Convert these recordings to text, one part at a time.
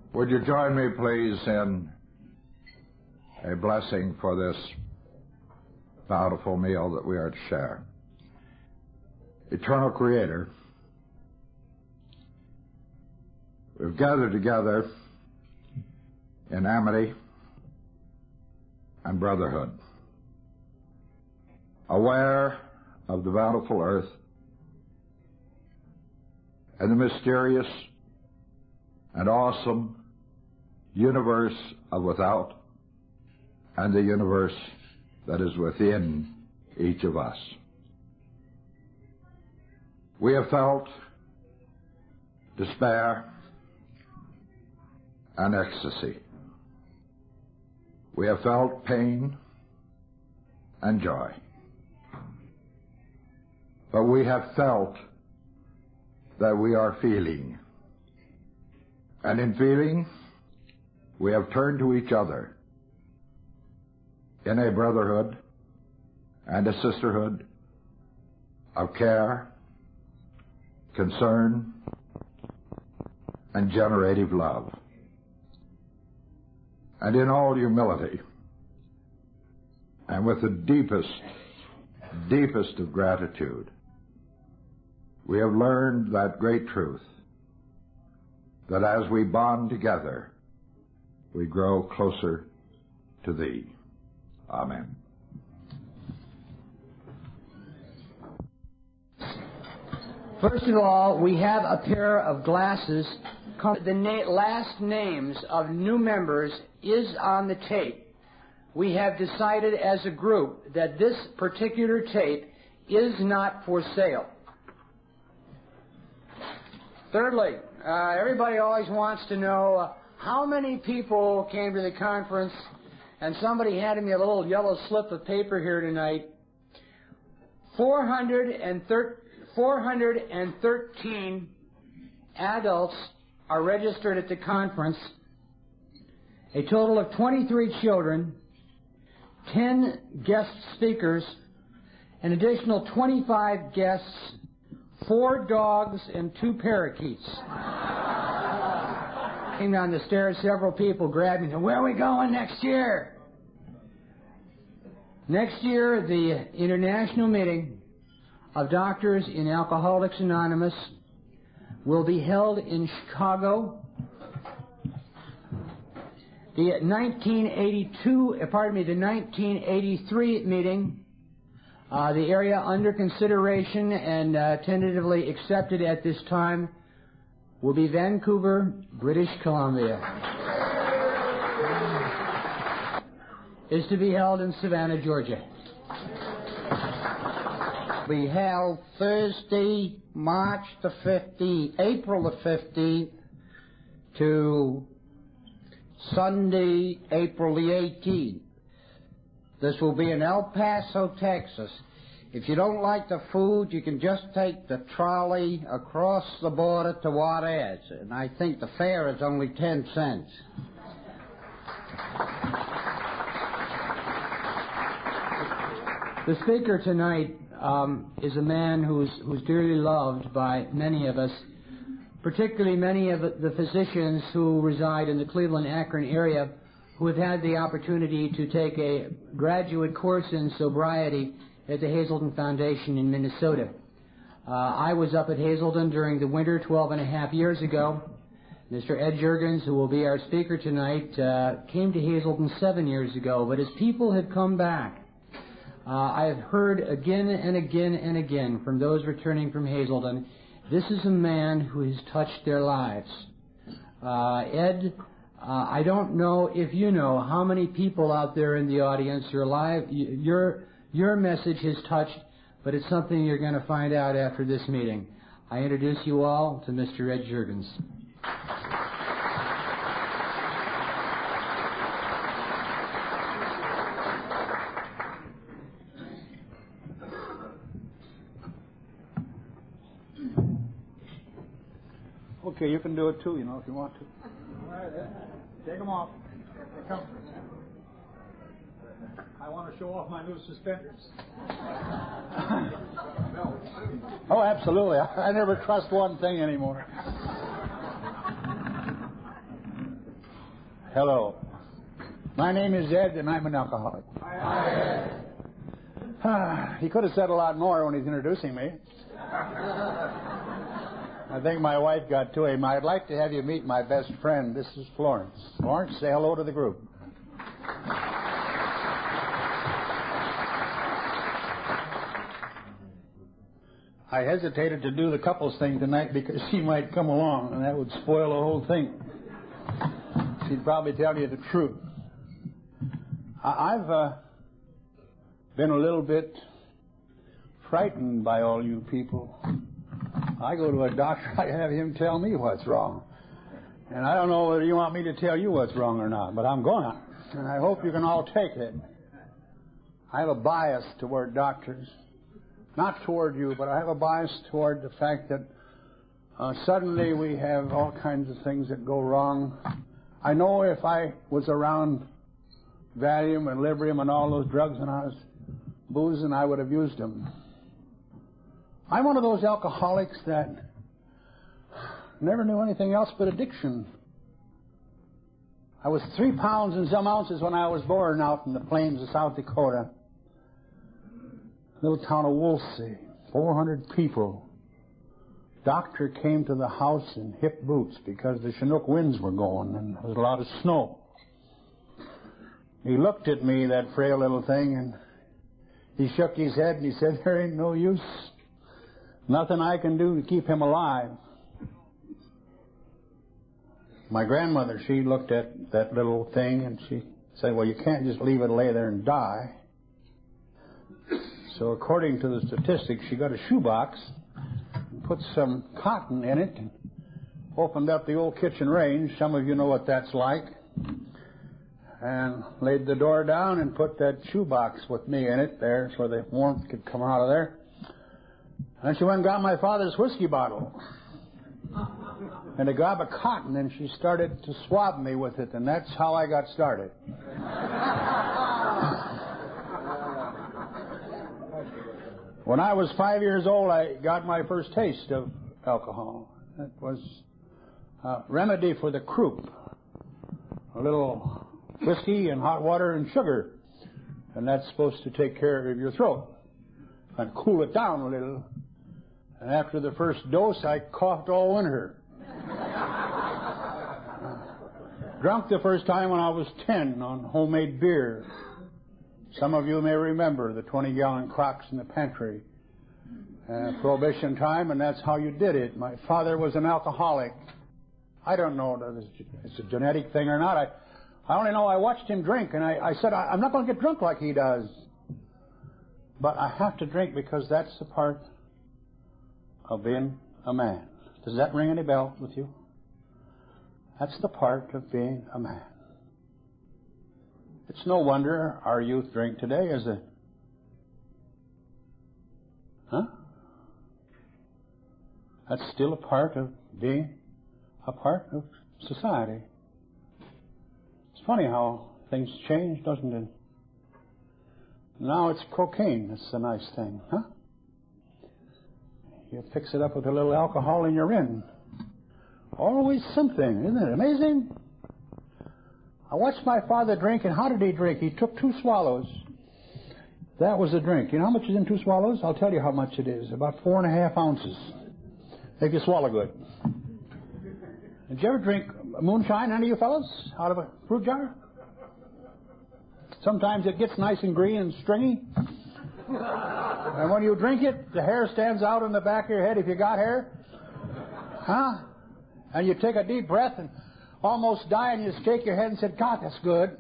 Would you join me, please, in a blessing for this bountiful meal that we are to share? Eternal Creator, we've gathered together in amity and brotherhood, aware of the bountiful earth and the mysterious and awesome universe of without and the universe that is within each of us. We have felt despair and ecstasy. We have felt pain and joy. But we have felt that we are feeling. And in feeling, we have turned to each other in a brotherhood and a sisterhood of care, concern, and generative love. And in all humility, and with the deepest of gratitude, we have learned that great truth, that as we bond together, we grow closer to Thee. Amen. First of all, we have a pair of glasses. The last names of new members is on the tape. We have decided as a group that this particular tape is not for sale. Thirdly, everybody always wants to know how many people came to the conference, and somebody handed me a little yellow slip of paper here tonight. 413 adults are registered at the conference, a total of 23 children, 10 guest speakers, an additional 25 guests, 4 dogs, and 2 parakeets. Came down the stairs, several people grabbed me and said, "Where are we going next year?" Next year, the international meeting of Doctors in Alcoholics Anonymous will be held in Chicago. The 1983 meeting, the area under consideration and tentatively accepted at this time, will be Vancouver, British Columbia. Is to be held in Savannah, Georgia. Be held Thursday, April the 15th to Sunday, April the 18th. This will be in El Paso, Texas. If you don't like the food, you can just take the trolley across the border to Juarez, and I think the fare is only 10 cents. The speaker tonight is a man who's dearly loved by many of us, particularly many of the physicians who reside in the Cleveland-Akron area who have had the opportunity to take a graduate course in sobriety at the Hazelden Foundation in Minnesota. I was up at Hazelden during the winter 12 and a half years ago. Mr. Ed Juergens, who will be our speaker tonight, came to Hazelden 7 years ago, but as people have come back, I have heard again and again and again from those returning from Hazelden, this is a man who has touched their lives. Ed, I don't know if you know how many people out there in the audience your message has touched, but it's something you're going to find out after this meeting. I introduce you all to Mr. Ed Juergens. Okay, you can do it too, if you want to. All right, take them off. They come. I want to show off my new suspenders. Oh, absolutely. I never trust one thing anymore. Hello. My name is Ed, and I'm an alcoholic. Hi, Ed. He could have said a lot more when he's introducing me. I think my wife got to him. I'd like to have you meet my best friend. This is Florence. Florence, say hello to the group. I hesitated to do the couples thing tonight because she might come along, and that would spoil the whole thing. She'd probably tell you the truth. I've been a little bit frightened by all you people. I go to a doctor, I have him tell me what's wrong. And I don't know whether you want me to tell you what's wrong or not, but I'm gonna. And I hope you can all take it. I have a bias toward doctors. Not toward you, but I have a bias toward the fact that suddenly we have all kinds of things that go wrong. I know if I was around Valium and Librium and all those drugs and I was boozing, I would have used them. I'm one of those alcoholics that never knew anything else but addiction. I was 3 pounds and some ounces when I was born out in the plains of South Dakota. Little town of Woolsey, 400 people. Doctor came to the house in hip boots because the Chinook winds were going and there was a lot of snow. He looked at me, that frail little thing, and he shook his head and he said, "There ain't no use. Nothing I can do to keep him alive." My grandmother, she looked at that little thing and she said, "Well, you can't just leave it lay there and die." So according to the statistics, she got a shoebox and put some cotton in it and opened up the old kitchen range. Some of you know what that's like. And laid the door down and put that shoebox with me in it there so the warmth could come out of there. And she went and got my father's whiskey bottle and to grab a cotton, and she started to swab me with it, and that's how I got started. When I was 5 years old, I got my first taste of alcohol. It was a remedy for the croup. A little whiskey and hot water and sugar. And that's supposed to take care of your throat and cool it down a little. And after the first dose, I coughed all winter. Drunk the first time when I was 10 on homemade beer. Some of you may remember the 20-gallon crocks in the pantry. Prohibition time, and that's how you did it. My father was an alcoholic. I don't know if it's a genetic thing or not. I only know I watched him drink, and I said, I'm not going to get drunk like he does. But I have to drink because that's the part of being a man. Does that ring any bells with you? That's the part of being a man. It's no wonder our youth drink today, is it? Huh? That's still a part of being a part of society. It's funny how things change, doesn't it? Now it's cocaine. That's a nice thing, huh? You fix it up with a little alcohol and you're in. Always something, isn't it amazing? I watched my father drink, and how did he drink? He took 2 swallows. That was the drink. You know how much is in 2 swallows? I'll tell you how much it is. About 4.5 ounces. If you swallow good. Did you ever drink moonshine, any of you fellows, out of a fruit jar? Sometimes it gets nice and green and stringy. And when you drink it, the hair stands out on the back of your head if you got hair. Huh? And you take a deep breath and almost die, and you shake your head and say, "God, that's good."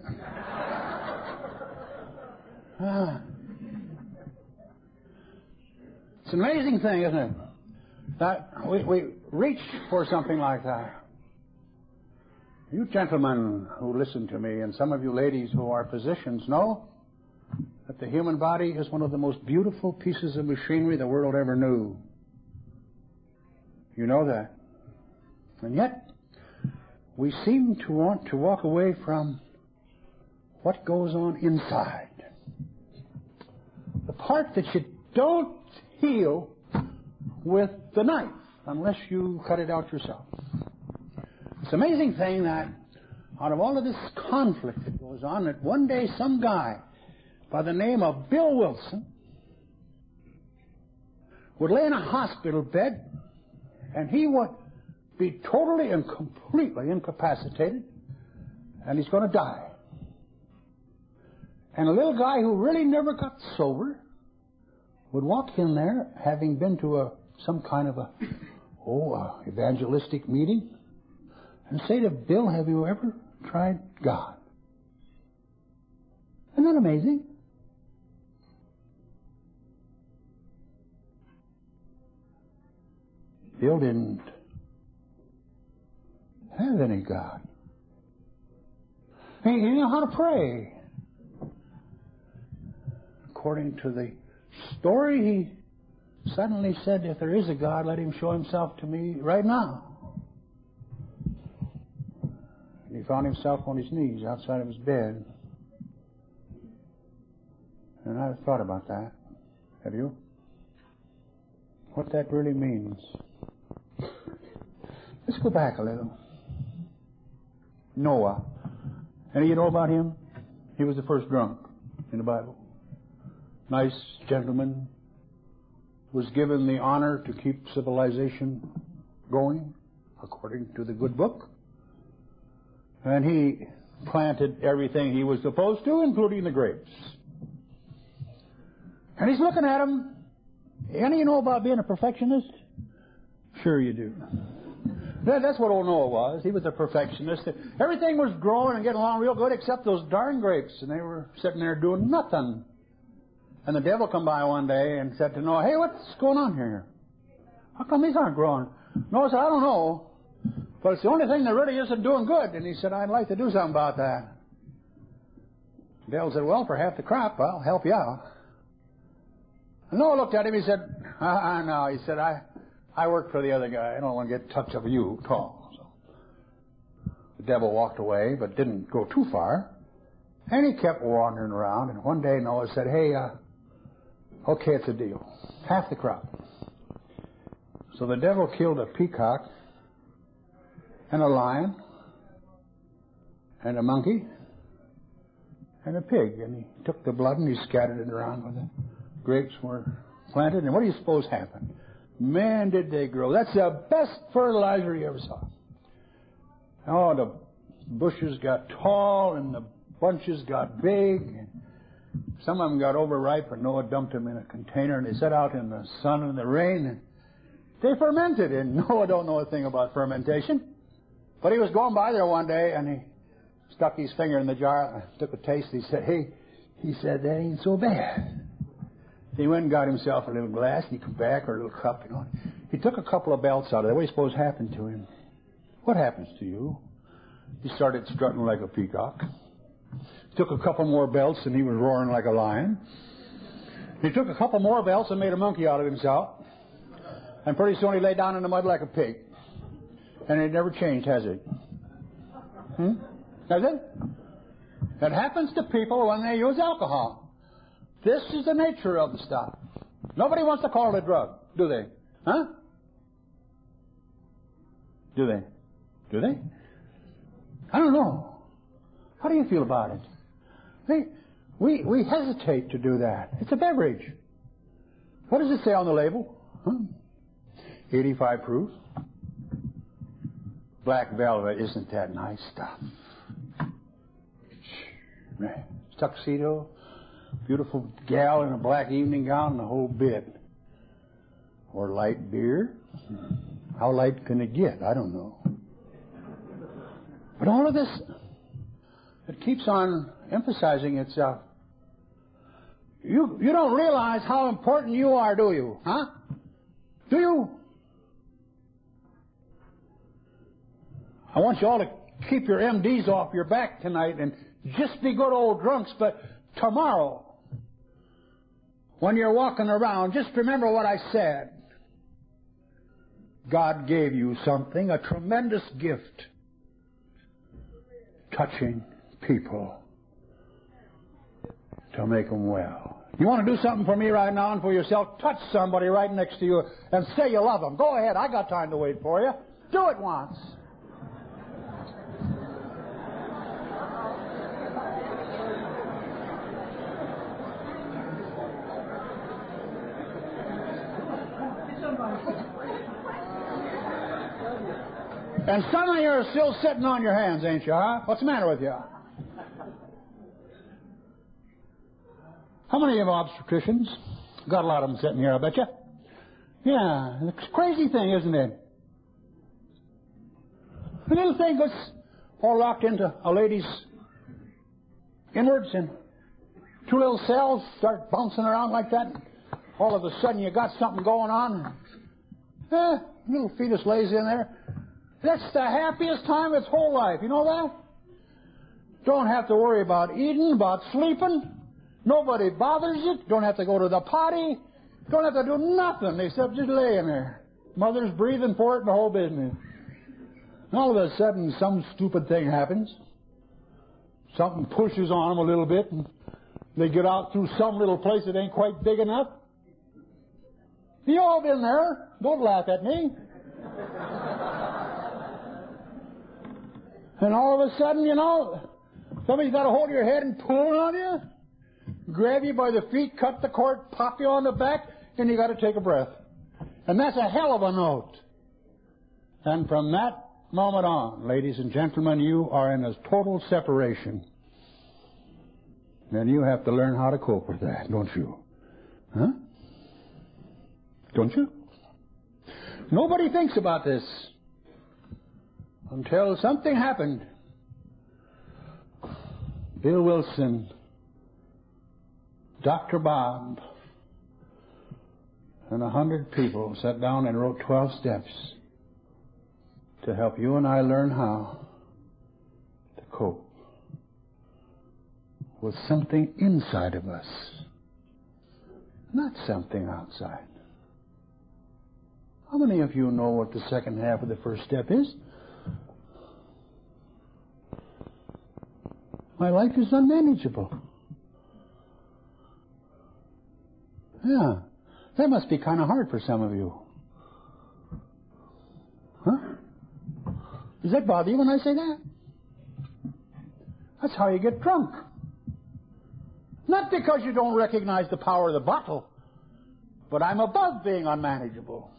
It's an amazing thing, isn't it? That we reach for something like that. You gentlemen who listen to me, and some of you ladies who are physicians, know that the human body is one of the most beautiful pieces of machinery the world ever knew. You know that. And yet, we seem to want to walk away from what goes on inside. The part that you don't heal with the knife unless you cut it out yourself. It's an amazing thing that out of all of this conflict that goes on, that one day some guy by the name of Bill Wilson would lay in a hospital bed and he would be totally and completely incapacitated and he's going to die. And a little guy who really never got sober would walk in there, having been to some kind of a evangelistic meeting, and say to Bill, have you ever tried God? Isn't that amazing? Bill didn't have any God. He didn't know how to pray. According to the story, he suddenly said, if there is a God, let him show himself to me right now. And he found himself on his knees outside of his bed. And I've thought about that. Have you? What that really means. Let's go back a little. Noah. Any of you know about him? He was the first drunk in the Bible. Nice gentleman, was given the honor to keep civilization going, according to the good book. And he planted everything he was supposed to, including the grapes. And he's looking at them. Any of you know about being a perfectionist? Sure you do. That's what old Noah was. He was a perfectionist. Everything was growing and getting along real good except those darn grapes. And they were sitting there doing nothing. And the devil come by one day and said to Noah, hey, what's going on here? How come these aren't growing? Noah said, I don't know, but it's the only thing that really isn't doing good. And he said, I'd like to do something about that. The devil said, well, for half the crop, I'll help you out. And Noah looked at him, he said, no. He said, I work for the other guy. I don't want to get touch of you at all. So the devil walked away, but didn't go too far. And he kept wandering around. And one day Noah said, hey, okay, it's a deal. Half the crop. So the devil killed a peacock and a lion and a monkey and a pig. And he took the blood and he scattered it around where the grapes were planted. And what do you suppose happened? Man, did they grow. That's the best fertilizer you ever saw. Oh, the bushes got tall and the bunches got big. Some of them got overripe, and Noah dumped them in a container, and they sat out in the sun and the rain, and they fermented. And Noah don't know a thing about fermentation. But he was going by there one day, and he stuck his finger in the jar, took a taste, and he said, hey, that ain't so bad. He went and got himself a little glass, and he come back, or a little cup, you know. He took a couple of belts out of it. What do you suppose happened to him? What happens to you? He started strutting like a peacock. Took a couple more belts, and he was roaring like a lion. He took a couple more belts and made a monkey out of himself. And pretty soon he lay down in the mud like a pig. And it never changed, has it? Has it? It happens to people when they use alcohol. This is the nature of the stuff. Nobody wants to call it a drug, do they? Huh? Do they? Do they? I don't know. How do you feel about it? We hesitate to do that. It's a beverage. What does it say on the label? 85 proof. Black velvet, isn't that nice stuff? Tuxedo, beautiful gal in a black evening gown, and the whole bit. Or light beer. How light can it get? I don't know. But all of this, it keeps on emphasizing itself. You don't realize how important you are, do you? Huh? Do you? I want you all to keep your MDs off your back tonight and just be good old drunks, but tomorrow, when you're walking around, just remember what I said. God gave you something, a tremendous gift. Touching people to make them well. You want to do something for me right now and for yourself? Touch somebody right next to you and say you love them. Go ahead. I got time to wait for you. Do it once. And some of you are still sitting on your hands, ain't you, huh? What's the matter with you? How many of you are obstetricians? Got a lot of them sitting here, I bet you. Yeah, it's a crazy thing, isn't it? The little thing gets all locked into a lady's inwards, and two little cells start bouncing around like that. All of a sudden, you got something going on. Little fetus lays in there. That's the happiest time of its whole life. You know that? Don't have to worry about eating, about sleeping. Nobody bothers you. Don't have to go to the potty. Don't have to do nothing except just laying there. Mother's breathing for it and the whole business. And all of a sudden, some stupid thing happens. Something pushes on them a little bit, and they get out through some little place that ain't quite big enough. You all been there. Don't laugh at me. And all of a sudden, you know, somebody's got a hold of your head and pull on you, grab you by the feet, cut the cord, pop you on the back, and you got to take a breath. And that's a hell of a note. And from that moment on, ladies and gentlemen, you are in a total separation. And you have to learn how to cope with that, don't you? Huh? Don't you? Nobody thinks about this until something happened. Bill Wilson, Dr. Bob, and 100 people sat down and wrote 12 steps to help you and I learn how to cope with something inside of us, not something outside. How many of you know what the second half of the first step is? My life is unmanageable. Yeah, that must be kind of hard for some of you. Huh? Does that bother you when I say that? That's how you get drunk. Not because you don't recognize the power of the bottle, but I'm above being unmanageable.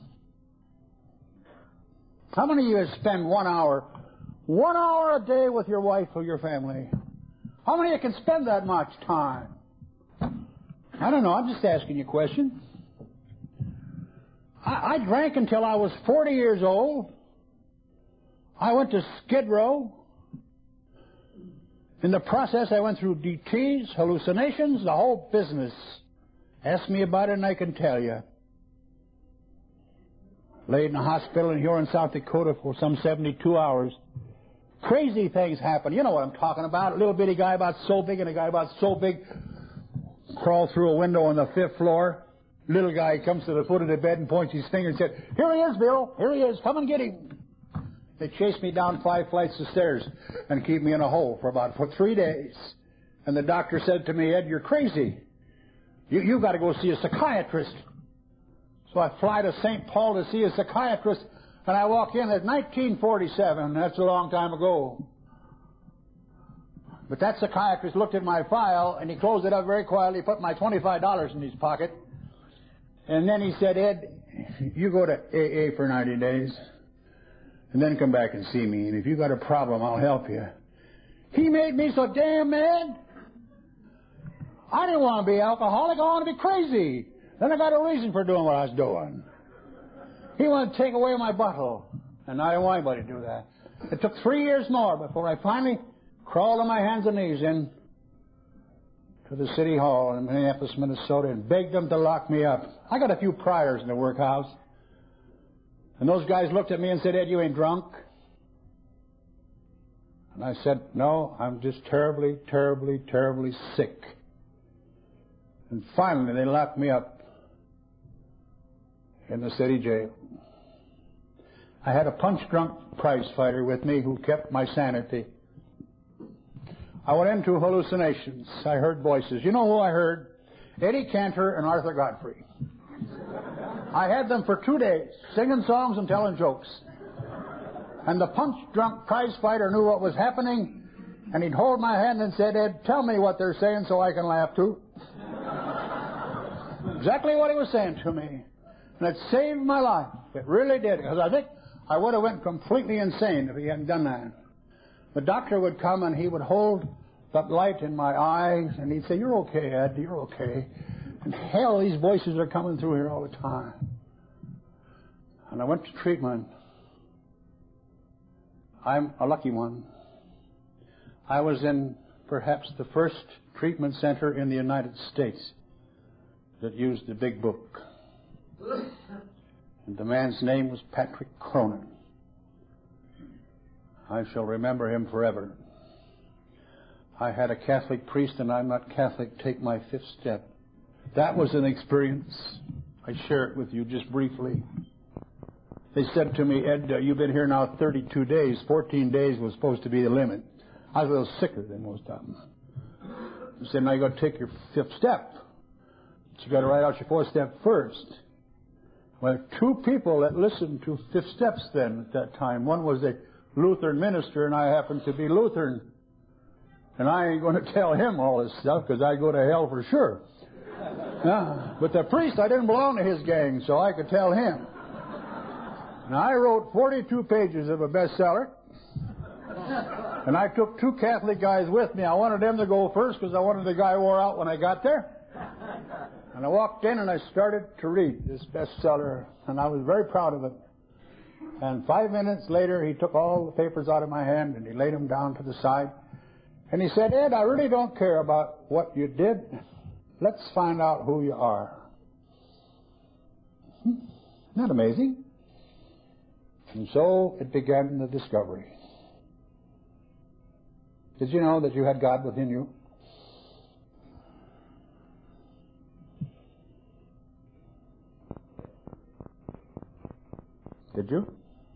How many of you spend 1 hour a day with your wife or your family? How many of you can spend that much time? I don't know. I'm just asking you a question. I drank until I was 40 years old. I went to Skid Row. In the process, I went through DTs, hallucinations, the whole business. Ask me about it and I can tell you. Laid in a hospital in Huron, South Dakota for some 72 hours. Crazy things happen. You know what I'm talking about. A little bitty guy about so big and a guy about so big crawled through a window on the 5th floor. Little guy comes to the foot of the bed and points his finger and said, "Here he is, Bill. Here he is. Come and get him." They chased me down 5 flights of stairs and keep me in a hole for 3 days. And the doctor said to me, "Ed, you're crazy. You've got to go see a psychiatrist." So I fly to St. Paul to see a psychiatrist, and I walk in at 1947. That's a long time ago. But that psychiatrist looked at my file, and he closed it up very quietly, put my $25 in his pocket, and then he said, "Ed, you go to AA for 90 days, and then come back and see me, and if you got a problem, I'll help you." He made me so damn mad. I didn't want to be alcoholic. I wanted to be crazy. Then I got a reason for doing what I was doing. He wanted to take away my bottle, and I didn't want anybody to do that. It took 3 years more before I finally crawled on my hands and knees in to the city hall in Minneapolis, Minnesota, and begged them to lock me up. I got a few priors in the workhouse. And those guys looked at me and said, "Ed, you ain't drunk?" And I said, "No, I'm just terribly, terribly, terribly sick." And finally, they locked me up in the city jail. I had a punch-drunk prize fighter with me who kept my sanity. I went into hallucinations. I heard voices. You know who I heard? Eddie Cantor and Arthur Godfrey. I had them for 2 days, singing songs and telling jokes. And the punch-drunk prize fighter knew what was happening, and he'd hold my hand and said, "Ed, tell me what they're saying so I can laugh too." Exactly what he was saying to me. And it saved my life. It really did. Because I would have went completely insane if he hadn't done that. The doctor would come and he would hold that light in my eyes and he'd say, "You're okay, Ed, you're okay." And hell, these voices are coming through here all the time. And I went to treatment. I'm a lucky one. I was in perhaps the first treatment center in the United States that used the big book. And the man's name was Patrick Cronin. I shall remember him forever. I had a Catholic priest, and I'm not Catholic, take my fifth step. That was an experience. I share it with you just briefly. They said to me, "Ed, you've been here now 32 days. 14 days was supposed to be the limit." I was a little sicker than most of them. They said, "Now you got to take your fifth step. But you got to write out your fourth step first." Well, two people that listened to fifth steps then at that time. One was a Lutheran minister, and I happened to be Lutheran. And I ain't going to tell him all this stuff because I'd go to hell for sure. But the priest, I didn't belong to his gang, so I could tell him. And I wrote 42 pages of a bestseller. And I took two Catholic guys with me. I wanted them to go first because I wanted the guy wore out when I got there. And I walked in and I started to read this bestseller, and I was very proud of it. And 5 minutes later, he took all the papers out of my hand and he laid them down to the side. And he said, "Ed, I really don't care about what you did. Let's find out who you are." Isn't that amazing? And so it began the discovery. Did you know that you had God within you? Did you?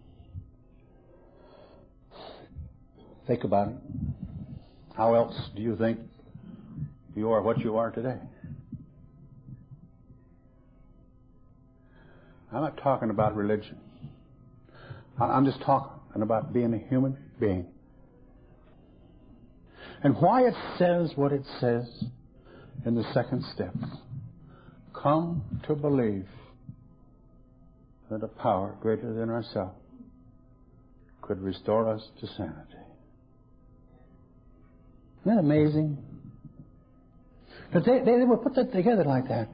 Think about it. How else do you think you are what you are today? I'm not talking about religion. I'm just talking about being a human being. And why it says what it says in the second step. Come to believe that a power greater than ourselves could restore us to sanity. Isn't that amazing? But they would put that together like that.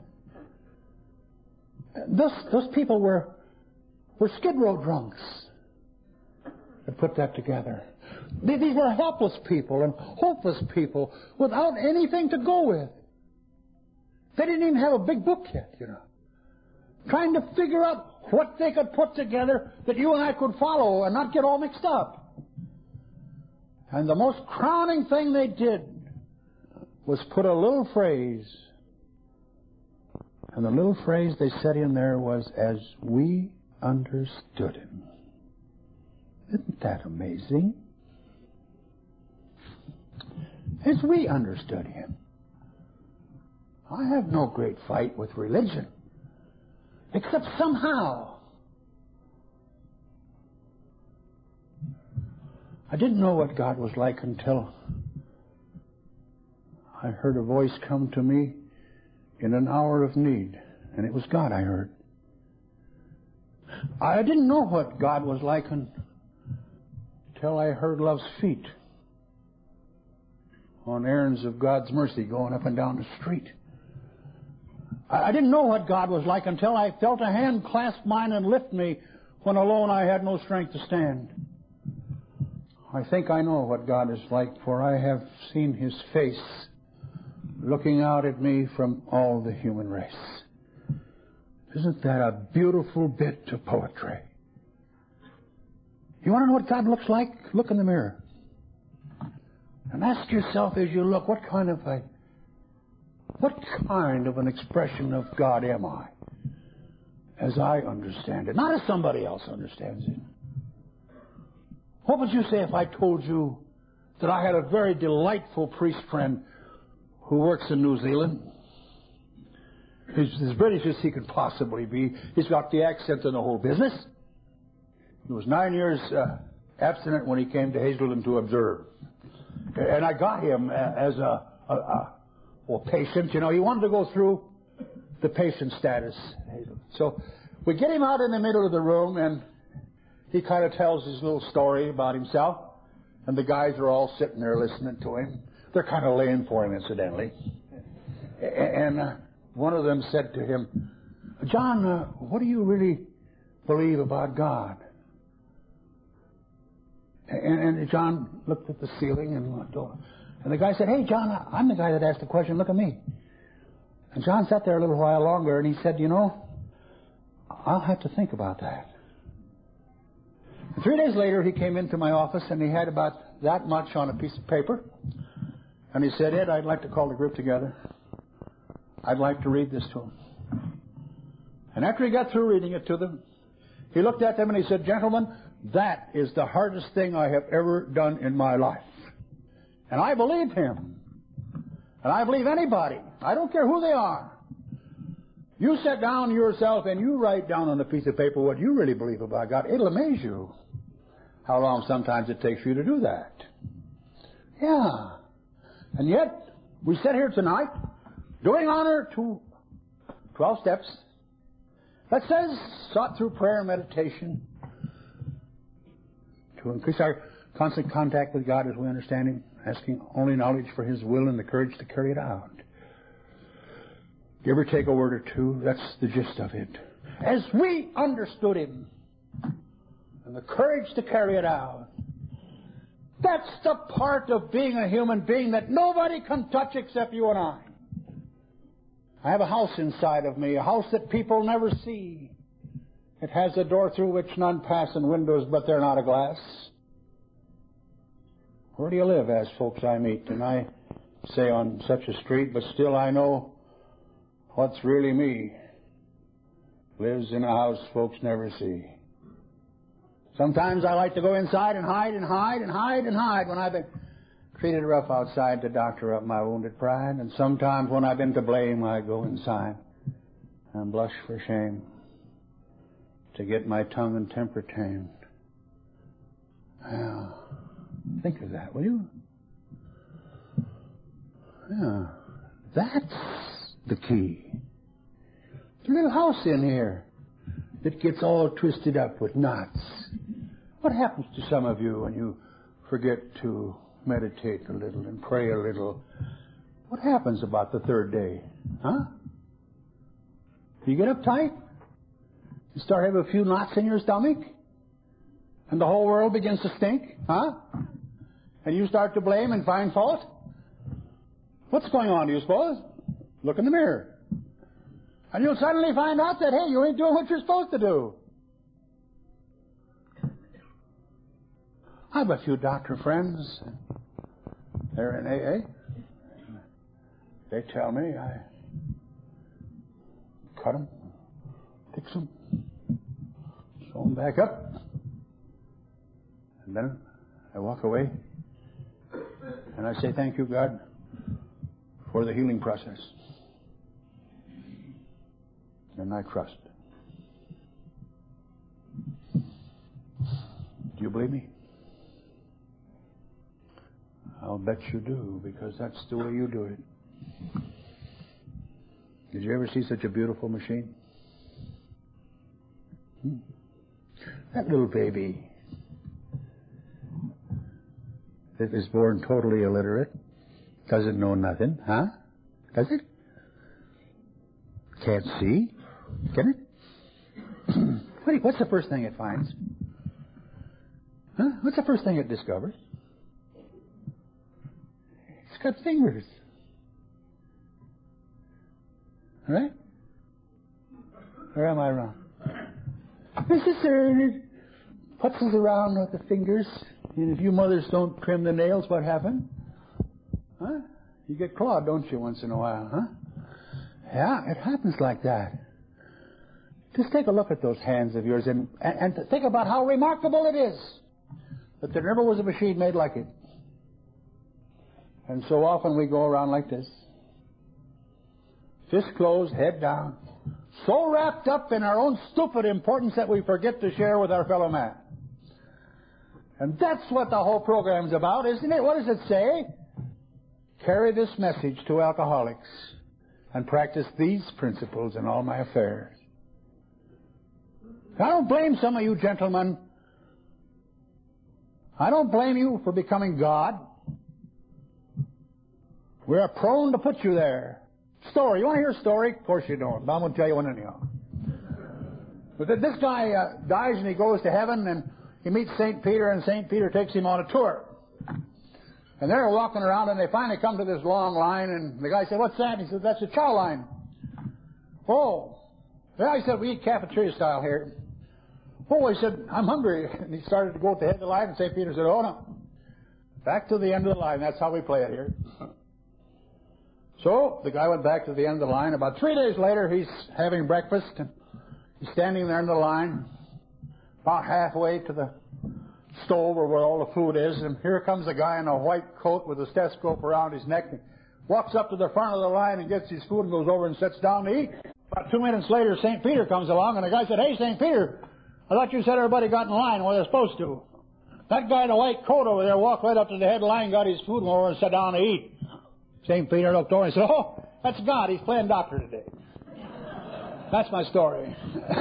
Those people were Skid Row drunks that put that together. These were helpless people and hopeless people without anything to go with. They didn't even have a big book yet, you know. Trying to figure out what they could put together that you and I could follow and not get all mixed up. And the most crowning thing they did was put a little phrase. And the little phrase they said in there was, "As we understood him." Isn't that amazing? As we understood him. I have no great fight with religion. Except somehow I didn't know what God was like until I heard a voice come to me in an hour of need. And it was God I heard. I didn't know what God was like until I heard Love's feet on errands of God's mercy going up and down the street. I didn't know what God was like until I felt a hand clasp mine and lift me when alone I had no strength to stand. I think I know what God is like, for I have seen His face looking out at me from all the human race. Isn't that a beautiful bit of poetry? You want to know what God looks like? Look in the mirror. And ask yourself as you look, what kind of an expression of God am I? As I understand it. Not as somebody else understands it. What would you say if I told you that I had a very delightful priest friend who works in New Zealand? He's as British as he could possibly be. He's got the accent in the whole business. He was 9 years abstinent when he came to Hazelden to observe. And I got him as a patient. You know, he wanted to go through the patient status. So we get him out in the middle of the room, and he kind of tells his little story about himself, and the guys are all sitting there listening to him. They're kind of laying for him, incidentally. And one of them said to him, John, what do you really believe about God? And John looked at the ceiling and looked over. And the guy said, hey, John, I'm the guy that asked the question. Look at me. And John sat there a little while longer, and he said, you know, I'll have to think about that. And 3 days later, he came into my office, and he had about that much on a piece of paper. And he said, Ed, I'd like to call the group together. I'd like to read this to them. And after he got through reading it to them, he looked at them and he said, gentlemen, that is the hardest thing I have ever done in my life. And I believed him. And I believe anybody. I don't care who they are. You sit down yourself and you write down on a piece of paper what you really believe about God. It'll amaze you how long sometimes it takes for you to do that. Yeah. And yet, we sit here tonight doing honor to 12 steps that says, sought through prayer and meditation to increase our constant contact with God as we understand Him, asking only knowledge for His will and the courage to carry it out. You ever take a word or two? That's the gist of it. As we understood Him and the courage to carry it out. That's the part of being a human being that nobody can touch except you and I. I have a house inside of me, a house that people never see. It has a door through which none pass and windows, but they're not of glass. Where do you live? Ask folks I meet. And I say on such a street, but still I know what's really me. Lives in a house folks never see. Sometimes I like to go inside and hide and hide and hide and hide when I've been treated rough outside to doctor up my wounded pride. And sometimes when I've been to blame, I go inside and blush for shame to get my tongue and temper tamed. Yeah. Think of that, will you? Yeah. That's the key. There's a little house in here that gets all twisted up with knots. What happens to some of you when you forget to meditate a little and pray a little? What happens about the third day? Huh? You get uptight? You start having a few knots in your stomach? And the whole world begins to stink? Huh? And you start to blame and find fault? What's going on, do you suppose? Look in the mirror. And you'll suddenly find out that, hey, you ain't doing what you're supposed to do. I have a few doctor friends. They're in AA. They tell me I cut them, fix them, sew them back up. And then I walk away and I say, thank you, God, for the healing process. And I trust. Do you believe me? I'll bet you do, because that's the way you do it. Did you ever see such a beautiful machine? That little baby that is born totally illiterate, doesn't know nothing, huh? Does it? Can't see? Can it? What's the first thing it finds? Huh? What's the first thing it discovers? It's got fingers. Right? Or am I wrong? This is it putzes around with the fingers. And if you mothers don't trim the nails, what happened? Huh? You get clawed, don't you, once in a while, huh? Yeah, it happens like that. Just take a look at those hands of yours and think about how remarkable it is that there never was a machine made like it. And so often we go around like this. Fist closed, head down. So wrapped up in our own stupid importance that we forget to share with our fellow man. And that's what the whole program's about, isn't it? What does it say? Carry this message to alcoholics and practice these principles in all my affairs. I don't blame some of you gentlemen I don't blame you for becoming God. We are prone to put you there. Story. You want to hear a story? Of course you don't. But I'm going to tell you one anyhow. But this guy dies and he goes to heaven and he meets St. Peter, and St. Peter takes him on a tour. And they're walking around and they finally come to this long line, and the guy said, "What's that?" And he said, "That's a chow line." "Oh." "Yeah," he said, "we eat cafeteria style here." "Oh," he said, "I'm hungry." And he started to go at the head of the line, and St. Peter said, "Oh, no. Back to the end of the line. That's how we play it here." So the guy went back to the end of the line. About 3 days later, he's having breakfast, and he's standing there in the line, about halfway to the stove or where all the food is, and here comes a guy in a white coat with a stethoscope around his neck, and walks up to the front of the line and gets his food and goes over and sits down to eat. About 2 minutes later, St. Peter comes along, and the guy said, "Hey, St. Peter, I thought you said everybody got in line where they're supposed to." That guy in the white coat over there walked right up to the head line, got his food, and went over and sat down to eat. St. Peter looked over and said, "Oh, that's God. He's playing doctor today." That's my story.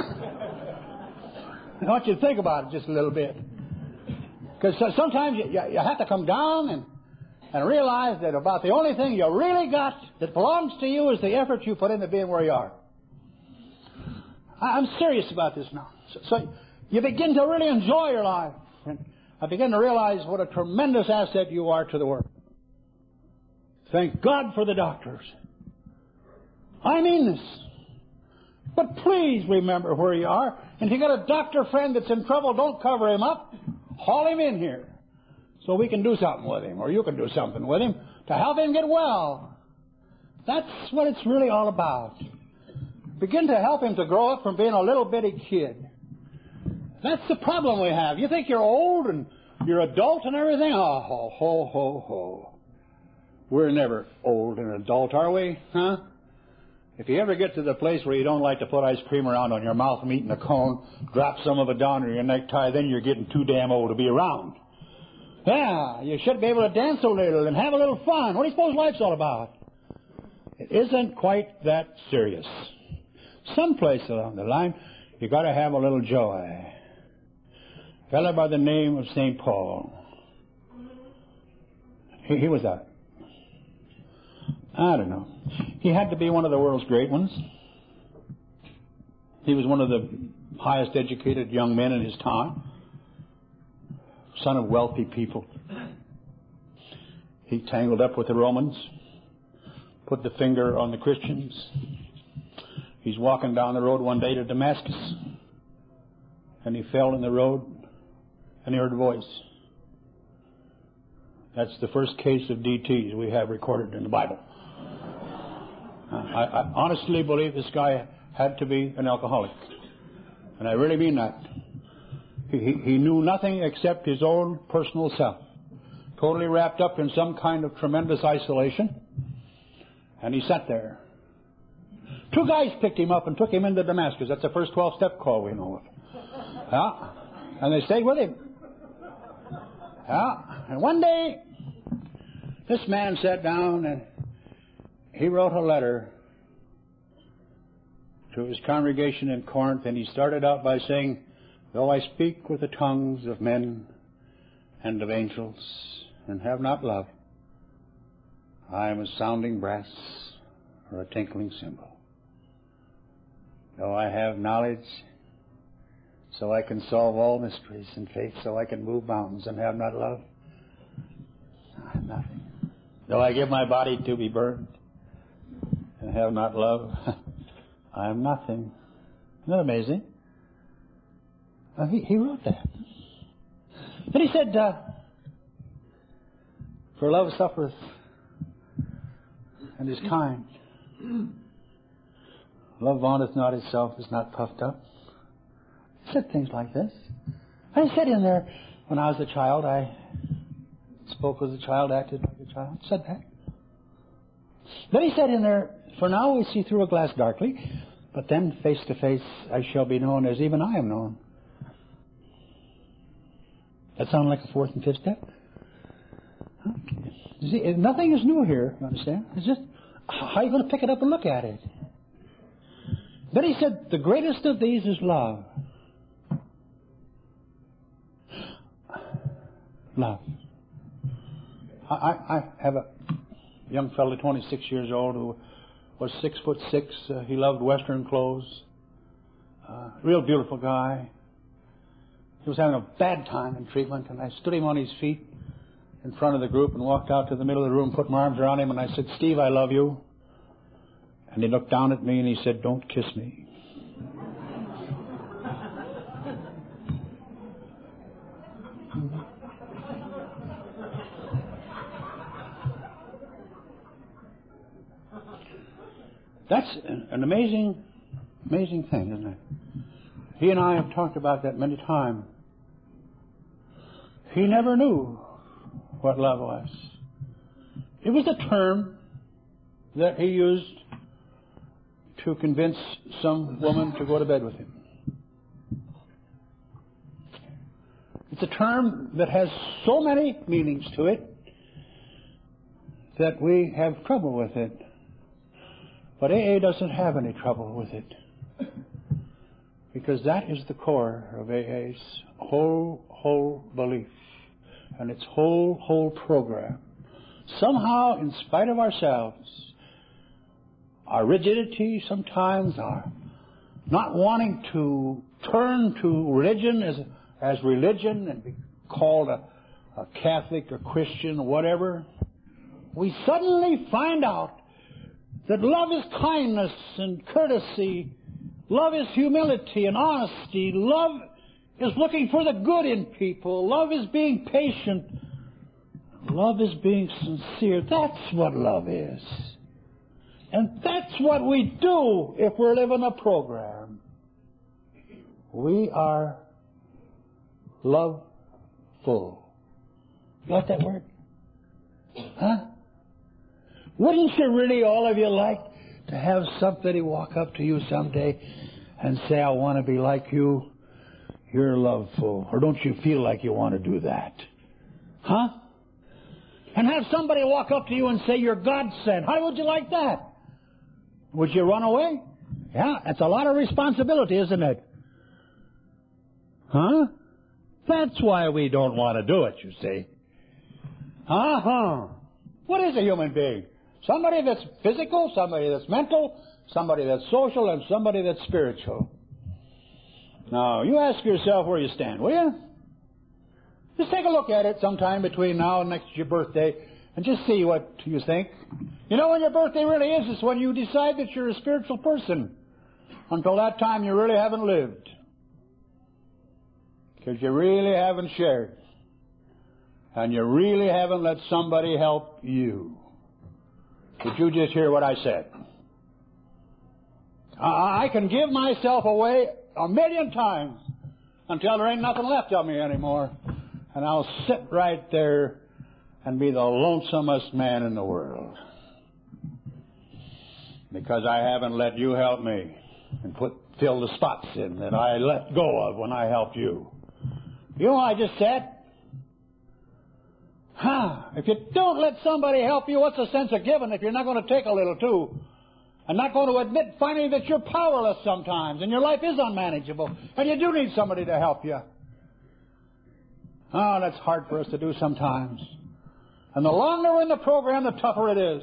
I want you to think about it just a little bit. Because sometimes you have to come down and realize that about the only thing you really got that belongs to you is the effort you put into being where you are. I'm serious about this now. So you begin to really enjoy your life. And I begin to realize what a tremendous asset you are to the world. Thank God for the doctors. I mean this. But please remember where you are. And if you got a doctor friend that's in trouble, don't cover him up. Haul him in here so we can do something with him, or you can do something with him to help him get well. That's what it's really all about. Begin to help him to grow up from being a little bitty kid. That's the problem we have. You think you're old and you're adult and everything? Oh, ho, ho, ho, ho. We're never old and adult, are we? Huh? If you ever get to the place where you don't like to put ice cream around on your mouth and eating a cone, drop some of it down in your necktie, then you're getting too damn old to be around. Yeah, you should be able to dance a little and have a little fun. What do you suppose life's all about? It isn't quite that serious. Someplace along the line, you got to have a little joy. A fellow by the name of St. Paul. He was I don't know. He had to be one of the world's great ones. He was one of the highest educated young men in his time. Son of wealthy people. He tangled up with the Romans. Put the finger on the Christians. He's walking down the road one day to Damascus. And he fell in the road and he heard a voice. That's the first case of DTs we have recorded in the Bible. I honestly believe this guy had to be an alcoholic. And I really mean that. He knew nothing except his own personal self. Totally wrapped up in some kind of tremendous isolation. And he sat there. 2 guys picked him up and took him into Damascus. That's the first 12-step call we know of. Yeah. And they stayed with him. Yeah. And one day, this man sat down and he wrote a letter to his congregation in Corinth, and he started out by saying, "Though I speak with the tongues of men and of angels and have not love, I am a sounding brass or a tinkling cymbal. Though I have knowledge, so I can solve all mysteries, and faith, so I can move mountains, and have not love, I am nothing. Though I give my body to be burned, and have not love, I am nothing." Isn't that amazing? He wrote that. Then he said, "For love suffereth and is kind. Love vaunteth not itself, is not puffed up." He said things like this. And he said in there, when I was a child, I spoke as a child, acted like a child. He said that. Then he said in there, "For now we see through a glass darkly, but then face to face I shall be known as even I am known." That sound like a 4th and 5th step? Okay. You see, nothing is new here, you understand? It's just, how are you going to pick it up and look at it? Then he said, the greatest of these is love. love. I have a young fellow, 26 years old, who was 6'6". He loved Western clothes. Real beautiful guy. He was having a bad time in treatment, and I stood him on his feet in front of the group and walked out to the middle of the room, put my arms around him, and I said, "Steve, I love you." And he looked down at me and he said, "Don't kiss me." That's an amazing thing, isn't it? He and I have talked about that many times. He never knew what love was. It was a term that he used to convince some woman to go to bed with him. It's a term that has so many meanings to it that we have trouble with it. But AA doesn't have any trouble with it, because that is the core of AA's whole belief and its whole program. Somehow, in spite of ourselves, our rigidity sometimes, our not wanting to turn to religion as religion and be called a Catholic or Christian or whatever, we suddenly find out that love is kindness and courtesy. Love is humility and honesty. Love is looking for the good in people. Love is being patient. Love is being sincere. That's what love is. And that's what we do if we're living a program. We are loveful. You like that word? Huh? Wouldn't you really, all of you, like to have somebody walk up to you someday and say, "I want to be like you"? You're loveful. Or don't you feel like you want to do that? Huh? And have somebody walk up to you and say, "You're God-sent." How would you like that? Would you run away? Yeah, it's a lot of responsibility, isn't it? Huh? That's why we don't want to do it, you see. What is a human being? Somebody that's physical, somebody that's mental, somebody that's social, and somebody that's spiritual. Now, you ask yourself where you stand, will you? Just take a look at it sometime between now and next your birthday and just see what you think. You know when your birthday really is when you decide that you're a spiritual person. Until that time, you really haven't lived. Because you really haven't shared. And you really haven't let somebody help you. Did you just hear what I said? I can give myself away 1,000,000 times until there ain't nothing left of me anymore. And I'll sit right there and be the lonesomest man in the world. Because I haven't let you help me and fill the spots in that I let go of when I helped you. You know what I just said? If you don't let somebody help you, what's the sense of giving if you're not going to take a little too? And not going to admit finally that you're powerless sometimes and your life is unmanageable and you do need somebody to help you. That's hard for us to do sometimes. And the longer we're in the program, the tougher it is.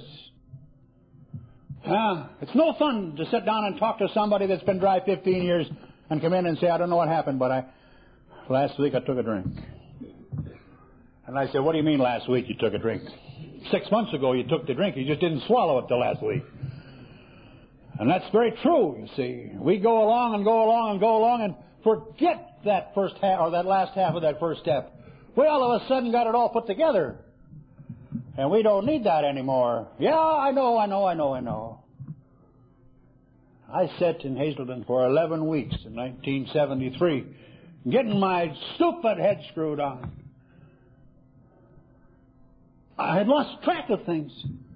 It's no fun to sit down and talk to somebody that's been dry 15 years and come in and say, "I don't know what happened, but last week I took a drink." And I said, "What do you mean last week you took a drink? 6 months ago you took the drink. You just didn't swallow it till last week." And that's very true, you see. We go along and forget that first half or that last half of that first step. We all of a sudden got it all put together. And we don't need that anymore. Yeah, I know. I sat in Hazelden for 11 weeks in 1973, getting my stupid head screwed on. I had lost track of things.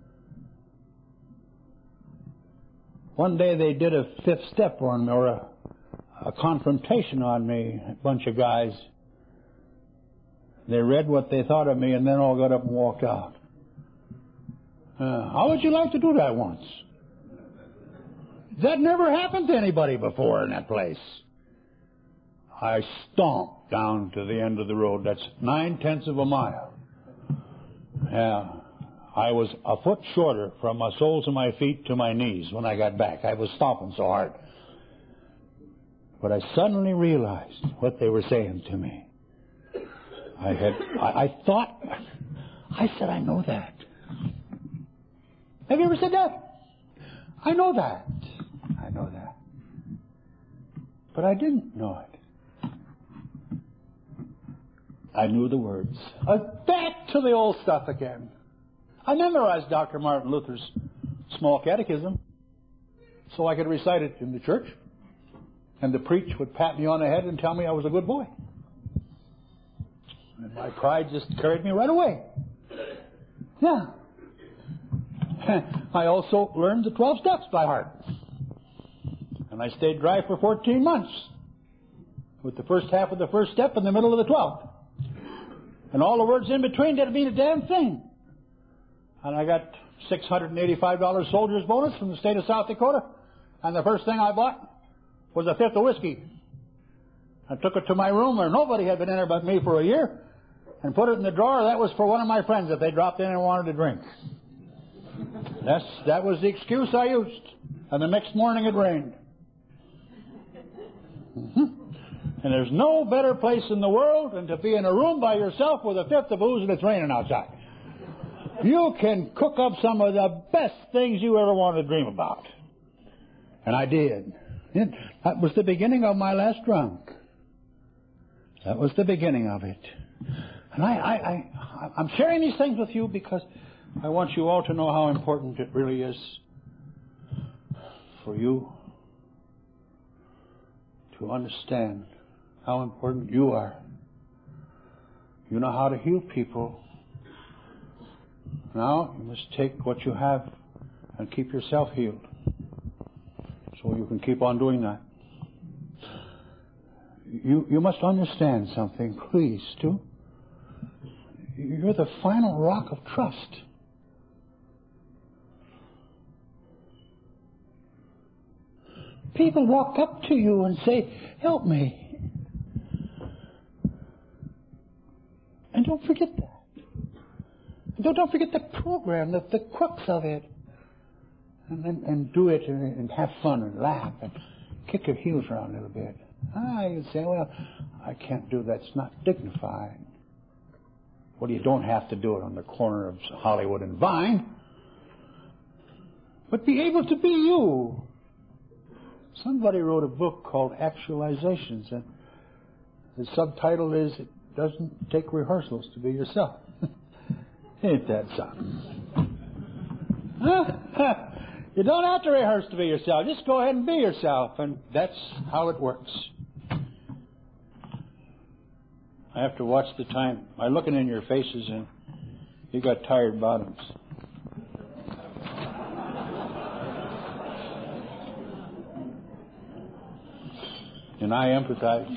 One day they did a fifth step on me, or a confrontation on me, a bunch of guys. They read what they thought of me and then all got up and walked out. How would you like to do that once? That never happened to anybody before in that place. I stomped down to the end of the road. That's 9/10 of a mile. Yeah. I was a foot shorter from my soles of my feet to my knees when I got back. I was stomping so hard. But I suddenly realized what they were saying to me. I thought, I said, I know that. Have you ever said that? I know that. I know that. But I didn't know it. I knew the words. Back to the old stuff again. I memorized Dr. Martin Luther's small catechism so I could recite it in the church. And the preach would pat me on the head and tell me I was a good boy. And my pride just carried me right away. Yeah. I also learned the 12 steps by heart. And I stayed dry for 14 months. With the first half of the first step in the middle of the 12th. And all the words in between didn't mean a damn thing. And I got $685 soldier's bonus from the state of South Dakota. And the first thing I bought was a fifth of whiskey. I took it to my room where nobody had been in there but me for a year and put it in the drawer. That was for one of my friends if they dropped in and wanted a drink. That was the excuse I used. And the next morning it rained. And there's no better place in the world than to be in a room by yourself with a fifth of booze and it's raining outside. You can cook up some of the best things you ever wanted to dream about. And I did. That was the beginning of my last drunk. That was the beginning of it. And I'm sharing these things with you because I want you all to know how important it really is for you to understand how important you are. You know how to heal people. Now, you must take what you have and keep yourself healed. So you can keep on doing that. You must understand something, please, too. You're the final rock of trust. People walk up to you and say, help me. And don't forget that. Don't forget the program, the crux of it. And do it and have fun and laugh and kick your heels around a little bit. You say, well, I can't do that. It's not dignified. Well, you don't have to do it on the corner of Hollywood and Vine. But be able to be you. Somebody wrote a book called Actualizations, and the subtitle is, It Doesn't Take Rehearsals to Be Yourself. Ain't that something? You don't have to rehearse to be yourself. Just go ahead and be yourself, and that's how it works. I have to watch the time. I'm looking in your faces, and you got tired bottoms. And I empathize.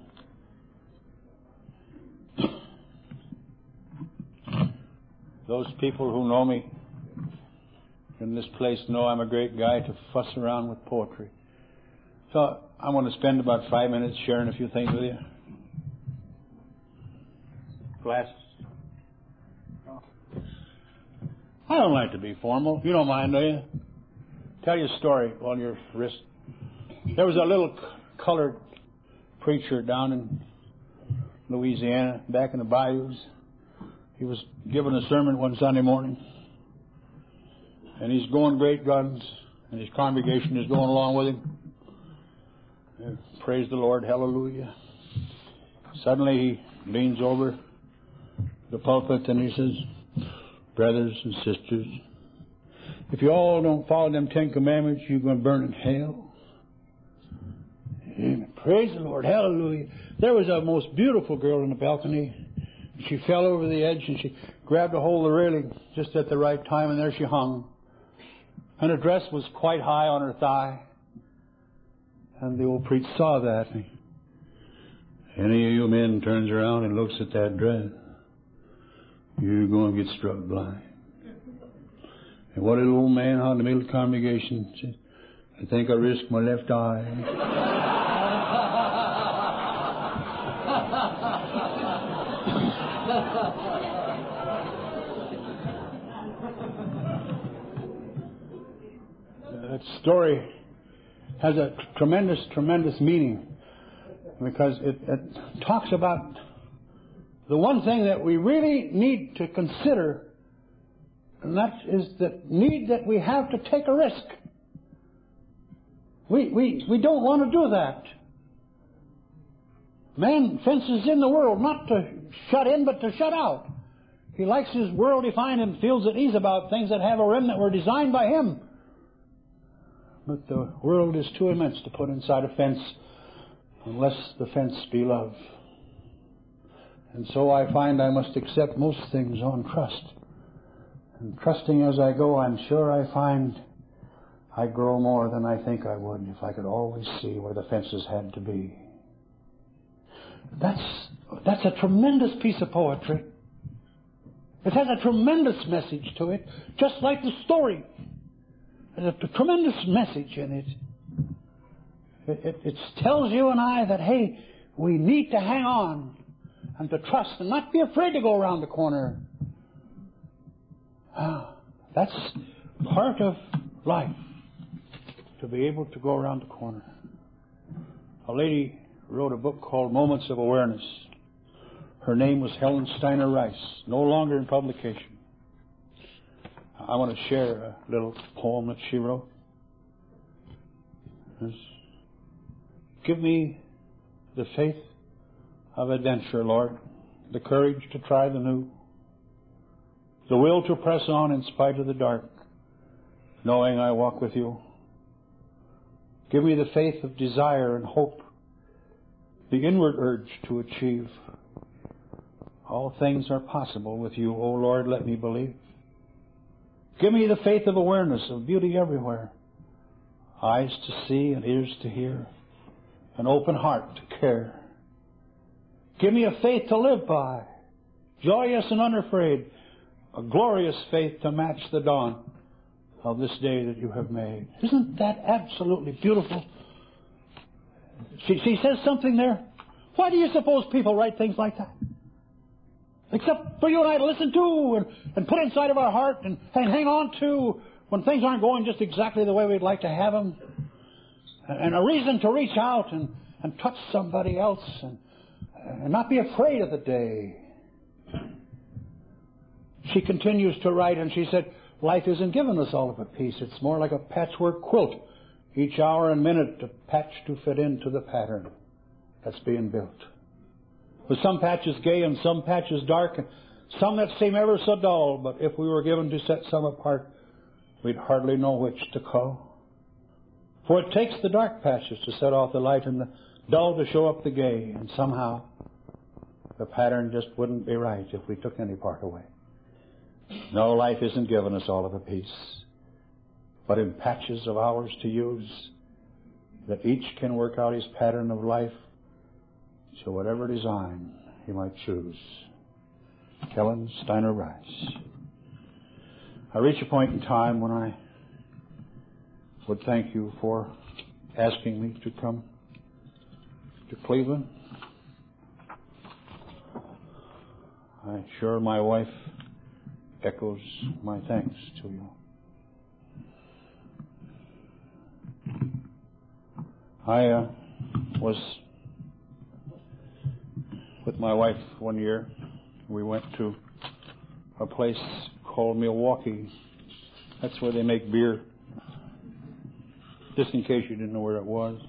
Those people who know me in this place know I'm a great guy to fuss around with poetry. So I want to spend about 5 minutes sharing a few things with you. Glasses. I don't like to be formal. You don't mind, do you? Tell you a story on your wrist. There was a little colored preacher down in Louisiana, back in the bayous. He was giving a sermon one Sunday morning. And he's going great guns, and his congregation is going along with him. And praise the Lord, hallelujah. Suddenly he leans over the pulpit and he says, brothers and sisters, if you all don't follow them 10 commandments, you're going to burn in hell. Amen. Praise the Lord, hallelujah. There was a most beautiful girl in the balcony. She fell over the edge and she grabbed a hold of the railing just at the right time, and there she hung. And her dress was quite high on her thigh. And the old priest saw that. Any of you men turns around and looks at that dress, you're going to get struck blind. And what little old man out in the middle of the congregation said, I think I risked my left eye. That story has a tremendous, tremendous meaning because it talks about the one thing that we really need to consider, and that is the need that we have to take a risk. We don't want to do that. Man fences in the world not to shut in, but to shut out. He likes his world defined and feels at ease about things that have a remnant were designed by him. But the world is too immense to put inside a fence unless the fence be love. And so I find I must accept most things on trust. And trusting as I go, I'm sure I find I grow more than I think I would if I could always see where the fences had to be. That's a tremendous piece of poetry. It has a tremendous message to it, just like the story. There's a tremendous message in it. It tells you and I that, hey, we need to hang on and to trust and not be afraid to go around the corner. That's part of life, to be able to go around the corner. A lady wrote a book called Moments of Awareness. Her name was Helen Steiner Rice, no longer in publication. I want to share a little poem that she wrote. Give me the faith of adventure, Lord, the courage to try the new, the will to press on in spite of the dark, knowing I walk with you. Give me the faith of desire and hope, the inward urge to achieve. All things are possible with you, O Lord, let me believe. Give me the faith of awareness of beauty everywhere, eyes to see and ears to hear, an open heart to care. Give me a faith to live by, joyous and unafraid, a glorious faith to match the dawn of this day that you have made. Isn't that absolutely beautiful? She says something there. Why do you suppose people write things like that? Except for you and I to listen to and put inside of our heart and hang on to when things aren't going just exactly the way we'd like to have them. And a reason to reach out and touch somebody else and not be afraid of the day. She continues to write, and she said, life isn't given us all of a piece. It's more like a patchwork quilt, each hour and minute to patch to fit into the pattern that's being built. With some patches gay and some patches dark, and some that seem ever so dull, but if we were given to set some apart, we'd hardly know which to call. For it takes the dark patches to set off the light and the dull to show up the gay, and somehow the pattern just wouldn't be right if we took any part away. No, life isn't given us all of a piece, but in patches of hours to use, that each can work out his pattern of life to whatever design he might choose. Helen Steiner Rice. I reach a point in time when I would thank you for asking me to come to Cleveland. I'm sure my wife echoes my thanks to you. I was with my wife one year. We went to a place called Milwaukee. That's where they make beer. Just in case you didn't know where it was.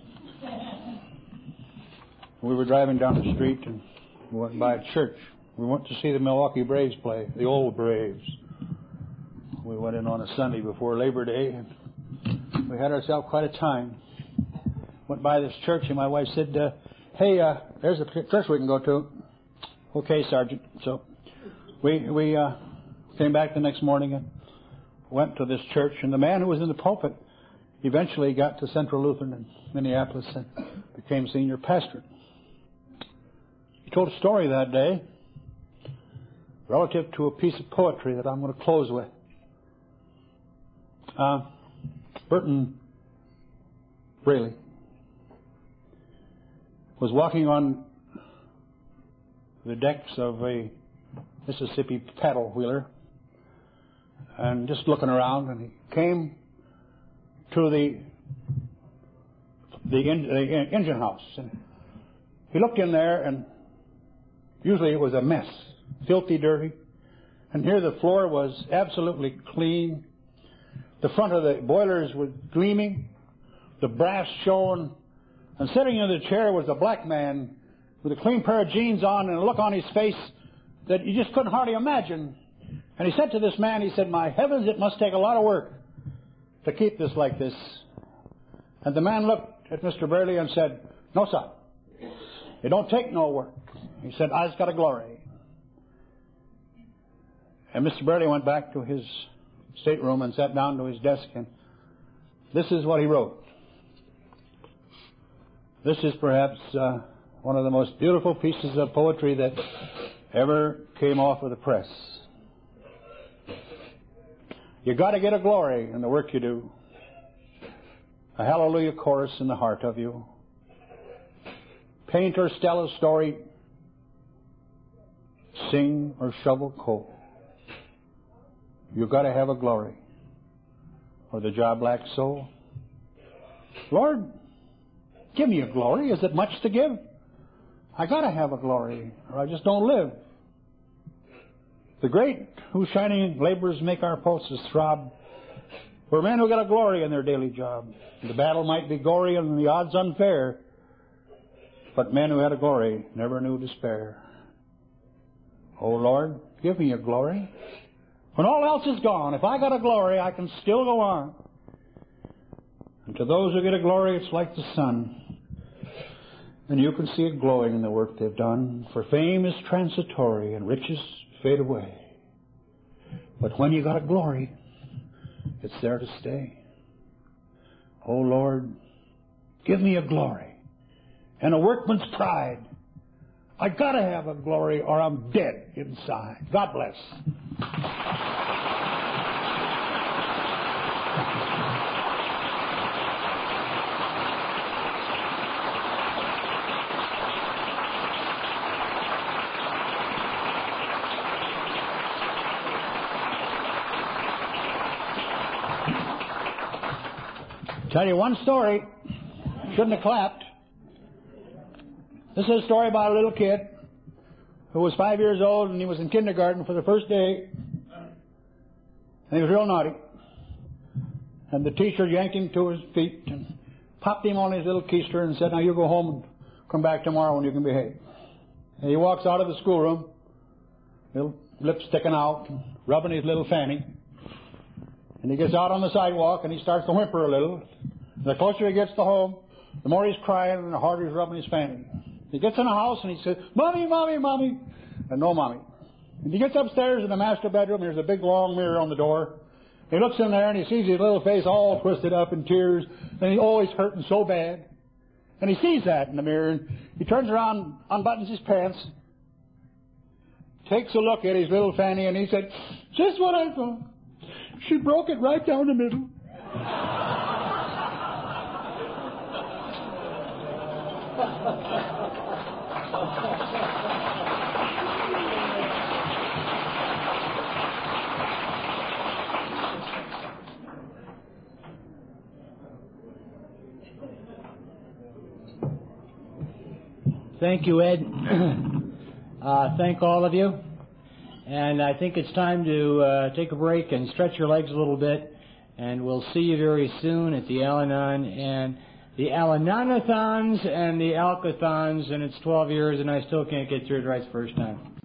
We were driving down the street and we went by a church. We went to see the Milwaukee Braves play, the old Braves. We went in on a Sunday before Labor Day, and we had ourselves quite a time. Went by this church, and my wife said, hey, there's a church we can go to. Okay, Sergeant. So we came back the next morning and went to this church, and the man who was in the pulpit eventually got to Central Lutheran in Minneapolis and became senior pastor. He told a story that day relative to a piece of poetry that I'm going to close with. Burton Braley was walking on the decks of a Mississippi paddle wheeler and just looking around, and he came to the engine house. And he looked in there, and usually it was a mess, filthy, dirty. And here the floor was absolutely clean. The front of the boilers was gleaming, the brass shone, and sitting in the chair was a black man with a clean pair of jeans on and a look on his face that you just couldn't hardly imagine. And he said to this man, he said, "My heavens, it must take a lot of work to keep this like this." And the man looked at Mr. Burley and said, "No, sir, it don't take no work." He said, "I's got a glory." And Mr. Burley went back to his stateroom and sat down to his desk, and this is what he wrote. This is perhaps one of the most beautiful pieces of poetry that ever came off of the press. You got to get a glory in the work you do, a hallelujah chorus in the heart of you. Paint or tell a story, sing or shovel coal. You got to have a glory, or the job lacks soul. Lord, give me a glory. Is it much to give? I got to have a glory, or I just don't live. The great whose shining labors make our pulses throb were men who got a glory in their daily job. The battle might be gory and the odds unfair, but men who had a glory never knew despair. Oh Lord, give me a glory. When all else is gone, if I got a glory, I can still go on. And to those who get a glory, it's like the sun. And you can see it glowing in the work they've done. For fame is transitory and riches fade away. But when you got a glory, it's there to stay. Oh Lord, give me a glory and a workman's pride. I got to have a glory or I'm dead inside. God bless. Tell you one story. Shouldn't have clapped. This is a story about a little kid who was 5 years old, and he was in kindergarten for the first day. And he was real naughty. And the teacher yanked him to his feet and popped him on his little keister and said, "Now you go home and come back tomorrow when you can behave." And he walks out of the schoolroom, little lips sticking out, rubbing his little fanny. And he gets out on the sidewalk and he starts to whimper a little. The closer he gets to home, the more he's crying and the harder he's rubbing his fanny. He gets in the house and he says, "Mommy, Mommy, Mommy." And no Mommy. And he gets upstairs in the master bedroom. There's a big long mirror on the door. He looks in there and he sees his little face all twisted up in tears. And he's always hurting so bad. And he sees that in the mirror. And he turns around, unbuttons his pants, takes a look at his little fanny, and he said, "Just what I thought. She broke it right down the middle." Thank you, Ed. Thank all of you. And I think it's time to take a break and stretch your legs a little bit. And we'll see you very soon at the Al-Anon and the Al-Anonathons and the Alcathons. And it's 12 years and I still can't get through it right the first time.